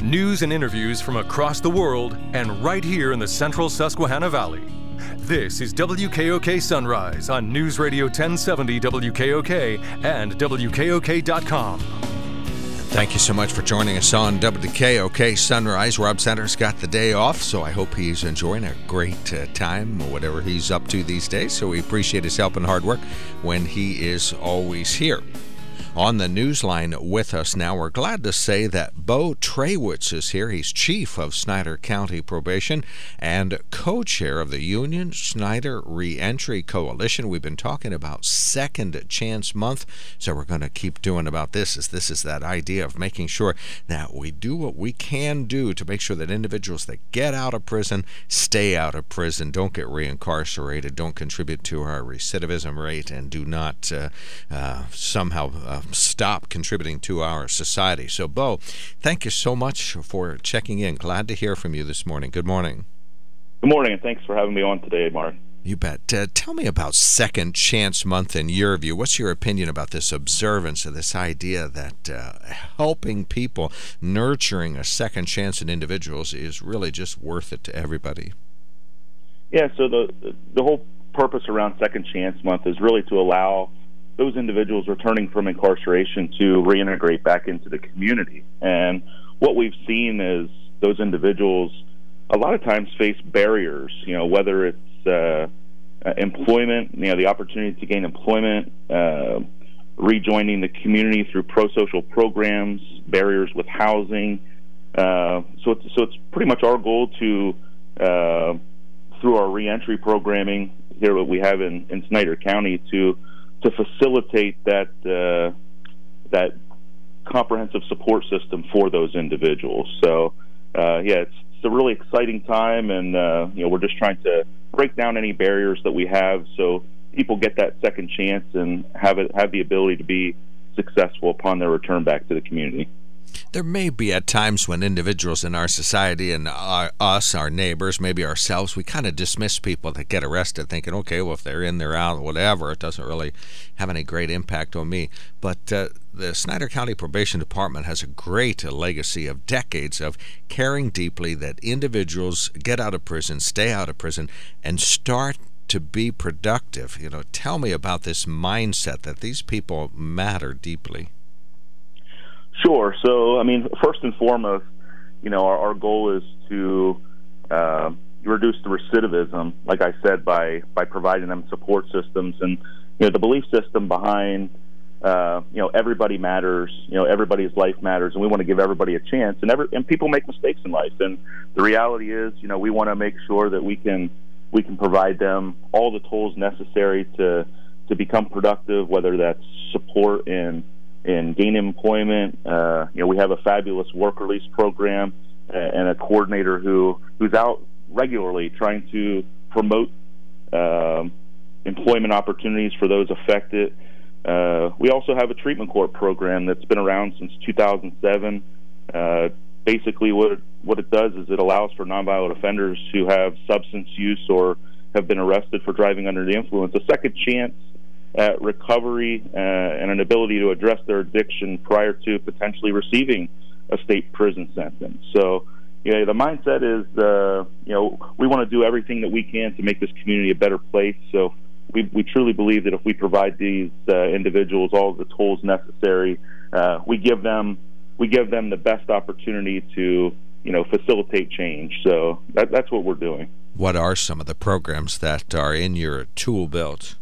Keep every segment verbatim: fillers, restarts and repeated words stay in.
News and interviews from across the world and right here in the central Susquehanna Valley. This is W K O K Sunrise on News Radio ten seventy W K O K and W K O K dot com. Thank you so much for joining us on W K O K Sunrise. Rob Center's got the day off, so I hope he's enjoying a great uh, time, or whatever he's up to these days. So we appreciate his help and hard work when he is always here. On the newsline with us now, we're glad to say that Bo Traywitz is here. He's chief of Snyder County Probation and co-chair of the Union Snyder Reentry Coalition. We've been talking about Second Chance Month, so we're going to keep doing about this. As this is that idea of making sure that we do what we can do to make sure that individuals that get out of prison stay out of prison, don't get reincarcerated, don't contribute to our recidivism rate, and do not uh, uh, somehow uh, stop contributing to our society. So, Bo, thank you so much for checking in. Glad to hear from you this morning. Good morning. Good morning, and thanks for having me on today, Mark. You bet. Uh, tell me about Second Chance Month in your view. What's your opinion about this observance of this idea that uh, helping people, nurturing a second chance in individuals is really just worth it to everybody? Yeah, so the the whole purpose around Second Chance Month is really to allow those individuals returning from incarceration to reintegrate back into the community. And what we've seen is those individuals a lot of times face barriers, you know, whether it's uh, uh, employment, you know, the opportunity to gain employment, uh, rejoining the community through pro-social programs, barriers with housing. Uh, so, it's, so it's pretty much our goal to, uh, through our reentry programming here, what we have in, in Snyder County, to to facilitate that uh, that comprehensive support system for those individuals. So, uh, yeah, it's, it's a really exciting time, and uh, you know, we're just trying to break down any barriers that we have, so people get that second chance and have it have the ability to be successful upon their return back to the community. There may be at times when individuals in our society and our, us, our neighbors, maybe ourselves, we kind of dismiss people that get arrested thinking, okay, well, if they're in, they're out, whatever, it doesn't really have any great impact on me. But uh, the Snyder County Probation Department has a great uh, legacy of decades of caring deeply that individuals get out of prison, stay out of prison, and start to be productive. You know, tell me about this mindset that these people matter deeply. Sure. So, I mean, first and foremost, you know, our, our goal is to uh, reduce the recidivism, like I said, by, by providing them support systems. And, you know, the belief system behind, uh, you know, everybody matters, you know, everybody's life matters, and we want to give everybody a chance. And, every, and people make mistakes in life. And the reality is, you know, we want to make sure that we can we can provide them all the tools necessary to, to become productive, whether that's support in in gain employment. Uh, you know, we have a fabulous work release program uh, and a coordinator who who's out regularly trying to promote um, employment opportunities for those affected. Uh, we also have a treatment court program that's been around since two thousand seven. Uh, basically, what it, what it does is it allows for nonviolent offenders who have substance use or have been arrested for driving under the influence a second chance at recovery uh, and an ability to address their addiction prior to potentially receiving a state prison sentence. So, you know, the mindset is, uh, you know, we want to do everything that we can to make this community a better place. So we, we truly believe that if we provide these uh, individuals all of the tools necessary, uh, we give them we give them the best opportunity to, you know, facilitate change. So that, that's what we're doing. What are some of the programs that are in your tool belt?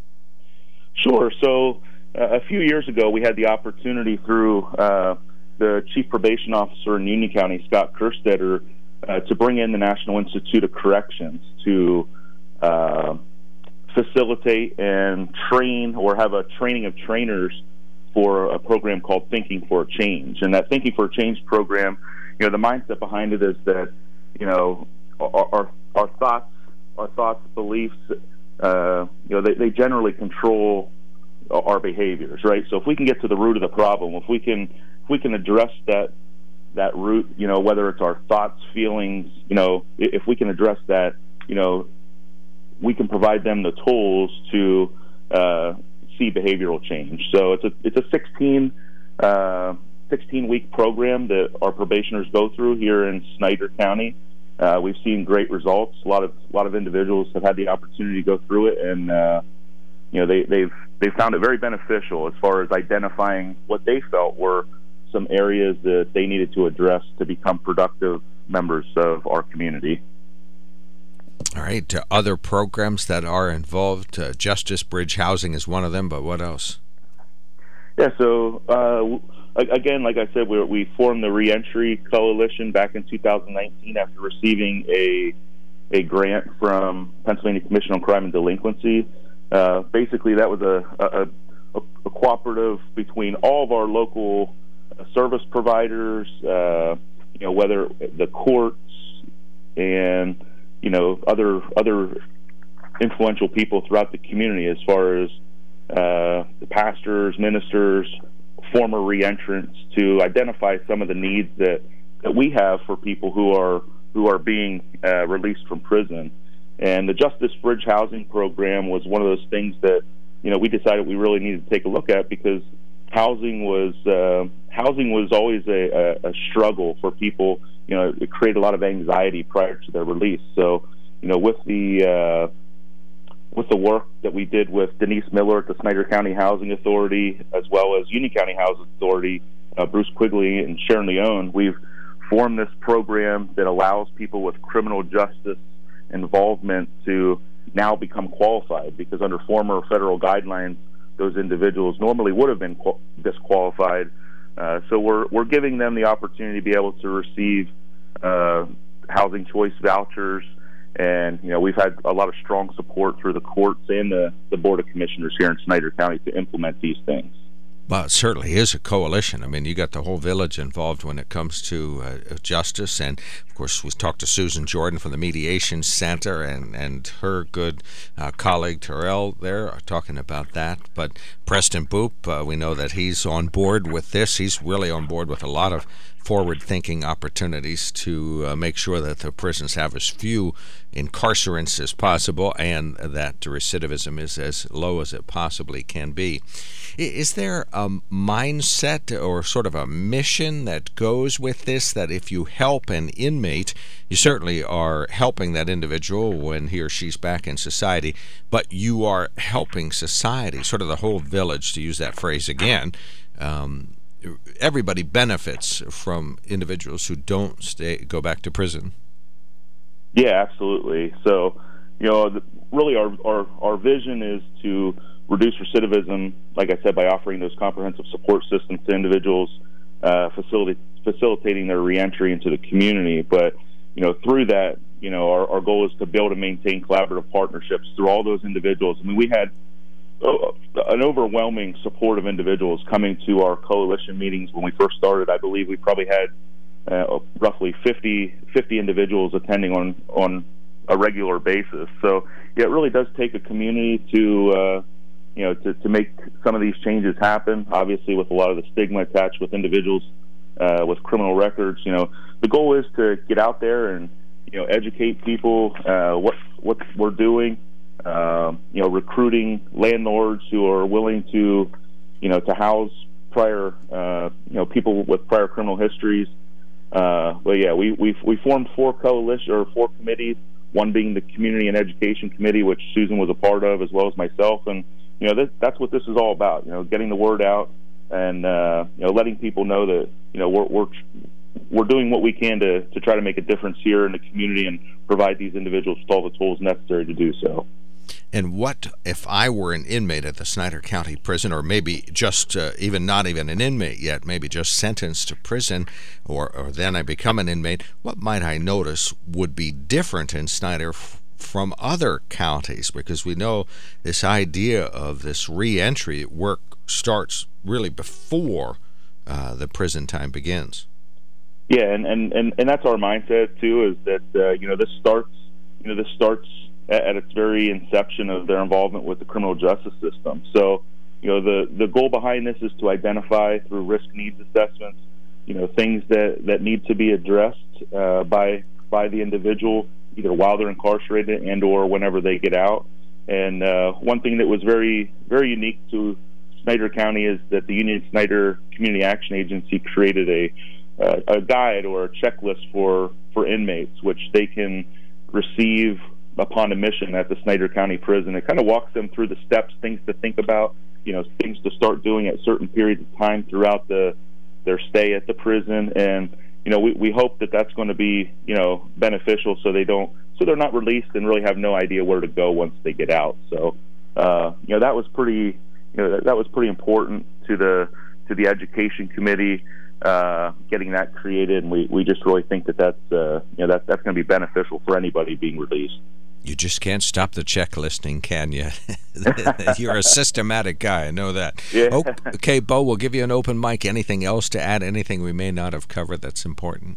Sure. So uh, a few years ago, we had the opportunity through uh, the Chief Probation Officer in Union County, Scott Kerstetter, uh, to bring in the National Institute of Corrections to uh, facilitate and train or have a training of trainers for a program called Thinking for a Change. And that Thinking for a Change program, you know, the mindset behind it is that, you know, our, our, our thoughts, our thoughts, beliefs, Uh, you know, they, they generally control our behaviors, right? So if we can get to the root of the problem, if we can, if we can address that that root, you know, whether it's our thoughts, feelings, you know, if we can address that, you know, we can provide them the tools to uh, see behavioral change. So it's a it's a sixteen uh, sixteen-week program that our probationers go through here in Snyder County. Uh, we've seen great results. A lot of a lot of individuals have had the opportunity to go through it, and uh, you know they, they've they've found it very beneficial as far as identifying what they felt were some areas that they needed to address to become productive members of our community. All right. Uh, other programs that are involved, uh, Justice Bridge Housing is one of them, but what else? Yeah, so uh, again, like I said, we, we formed the Reentry Coalition back in two thousand nineteen after receiving a a grant from Pennsylvania Commission on Crime and Delinquency. Uh, basically, that was a, a, a cooperative between all of our local service providers, uh, you know, whether the courts and you know other other influential people throughout the community, as far as uh, the pastors, ministers, former reentrants, to identify some of the needs that, that we have for people who are who are being uh, released from prison. And the Justice Bridge Housing Program was one of those things that you know we decided we really needed to take a look at, because housing was uh, housing was always a, a, a struggle for people. You know, it created a lot of anxiety prior to their release. So, you know, with the uh, with the work that we did with Denise Miller at the Snyder County Housing Authority, as well as Union County Housing Authority, uh, Bruce Quigley and Sharon Leone, we've formed this program that allows people with criminal justice involvement to now become qualified, because under former federal guidelines, those individuals normally would have been disqualified. Uh, so we're we're giving them the opportunity to be able to receive uh, housing choice vouchers, and you know we've had a lot of strong support through the courts and the, the Board of Commissioners here in Snyder County to implement these things. Well, it certainly is a coalition. I mean, you got the whole village involved when it comes to uh, justice. And, of course, we talked to Susan Jordan from the Mediation Center and, and her good uh, colleague Terrell there are talking about that. But Preston Boop, uh, we know that he's on board with this. He's really on board with a lot of forward-thinking opportunities to uh, make sure that the prisons have as few incarcerants as possible and that recidivism is as low as it possibly can be. Is there a mindset or sort of a mission that goes with this, that if you help an inmate, you certainly are helping that individual when he or she's back in society, but you are helping society, sort of the whole village, to use that phrase again? Um, everybody benefits from individuals who don't stay go back to prison. Yeah, absolutely. So, you know, really our, our, our vision is to reduce recidivism, like I said, by offering those comprehensive support systems to individuals, uh, facility, facilitating their reentry into the community. But, you know, through that, you know, our, our goal is to build and maintain collaborative partnerships through all those individuals. I mean, we had uh, an overwhelming support of individuals coming to our coalition meetings when we first started. I believe we probably had uh, roughly fifty, fifty individuals attending on, on a regular basis. So, yeah, it really does take a community to... Uh, you know, to, to make some of these changes happen, obviously with a lot of the stigma attached with individuals uh, with criminal records. You know, the goal is to get out there and, you know, educate people uh, what what we're doing, uh, you know, recruiting landlords who are willing to, you know, to house prior, uh, you know, people with prior criminal histories. Uh, but, yeah, we, we we formed four coalition or four committees, one being the Community and Education Committee, which Susan was a part of, as well as myself. And you know, this, that's what this is all about, you know, getting the word out and, uh, you know, letting people know that, you know, we're, we're, we're doing what we can to, to try to make a difference here in the community and provide these individuals with all the tools necessary to do so. And what if I were an inmate at the Snyder County Prison, or maybe just uh, even not even an inmate yet, maybe just sentenced to prison, or, or then I become an inmate, what might I notice would be different in Snyder from other counties? Because we know this idea of this reentry work starts really before uh, the prison time begins. Yeah, and, and, and, and that's our mindset too, is that uh, you know this starts you know this starts at, at its very inception of their involvement with the criminal justice system. So you know the, the goal behind this is to identify through risk needs assessments, you know, things that, that need to be addressed uh, by by the individual, either while they're incarcerated and or whenever they get out. And uh, one thing that was very, very unique to Snyder County is that the Union Snyder Community Action Agency created a uh, a guide or a checklist for, for inmates, which they can receive upon admission at the Snyder County Prison. It kind of walks them through the steps, things to think about, you know, things to start doing at certain periods of time throughout the their stay at the prison. And, you know, we, we hope that that's going to be, you know, beneficial so they don't, so they're not released and really have no idea where to go once they get out. So, uh, you know, that was pretty, you know, that, that was pretty important to the, to the education committee, uh, getting that created. And we, we just really think that that's, uh, you know, that, that's going to be beneficial for anybody being released. You just can't stop the checklisting, can you? You're a systematic guy, I know that. Yeah. Oh, okay, Bo, we'll give you an open mic. Anything else to add? Anything we may not have covered that's important?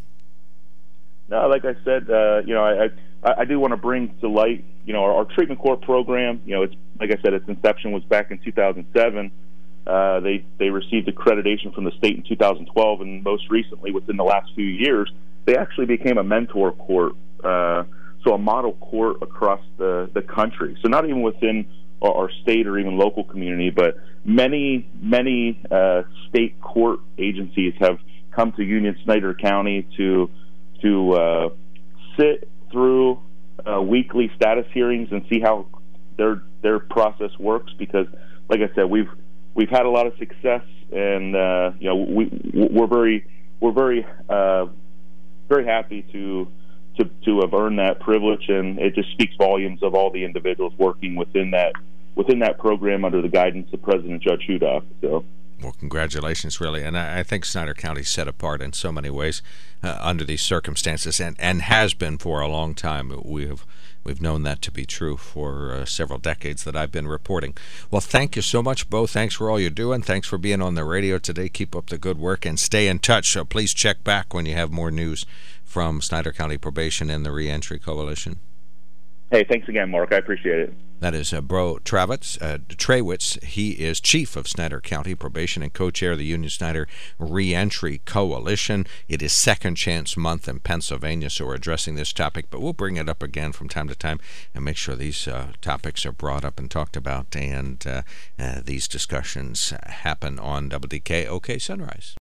No, like I said, uh, you know, I, I I do want to bring to light, you know, our, our treatment court program. You know, it's like I said, its inception was back in two thousand seven. Uh, they they received accreditation from the state in two thousand twelve, and most recently, within the last few years, they actually became a mentor court. Uh, So a model court across the, the country. So not even within our, our state or even local community, but many, many uh, state court agencies have come to Union Snyder County to to uh, sit through uh, weekly status hearings and see how their their process works. Because, like I said, we've we've had a lot of success, and uh, you know we we're very we're very uh, very happy to. To, to have earned that privilege, and it just speaks volumes of all the individuals working within that within that program under the guidance of President Judge Hudak. So, well, congratulations, really, and I, I think Snyder County's set apart in so many ways uh, under these circumstances, and, and has been for a long time. We have we've known that to be true for uh, several decades that I've been reporting. Well, thank you so much, Bo. Thanks for all you're doing. Thanks for being on the radio today. Keep up the good work and stay in touch. So please check back when you have more news from Snyder County Probation and the Reentry Coalition. Hey, thanks again, Mark. I appreciate it. That is uh, Bo Travitz, uh, Trawitz. He is chief of Snyder County Probation and co-chair of the Union Snyder Reentry Coalition. It is Second Chance Month in Pennsylvania, so we're addressing this topic, but we'll bring it up again from time to time and make sure these uh, topics are brought up and talked about, and uh, uh, these discussions happen on W D K O K Sunrise.